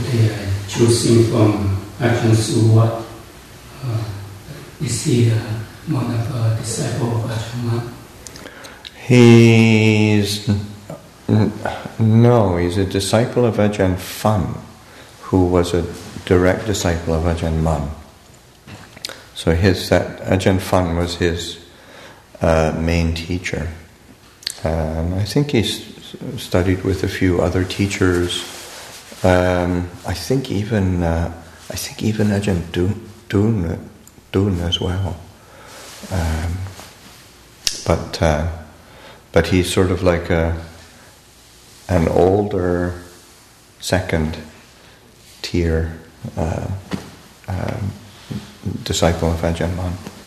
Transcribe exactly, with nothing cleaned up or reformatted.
they are choosing from Ajahn Suwat. Uh, is he uh, one of the disciples of Ajahn Mun? He's no, he's a disciple of Ajahn Fun, who was a direct disciple of Ajahn Mun. So his that Ajahn Fun was his uh, main teacher, and I think he's studied with a few other teachers. Um, I think even uh, I think even Ajahn Dun, Dun, Dun as well. Um, but uh, but he's sort of like a an older second tier uh, um, disciple of Ajahn Mun.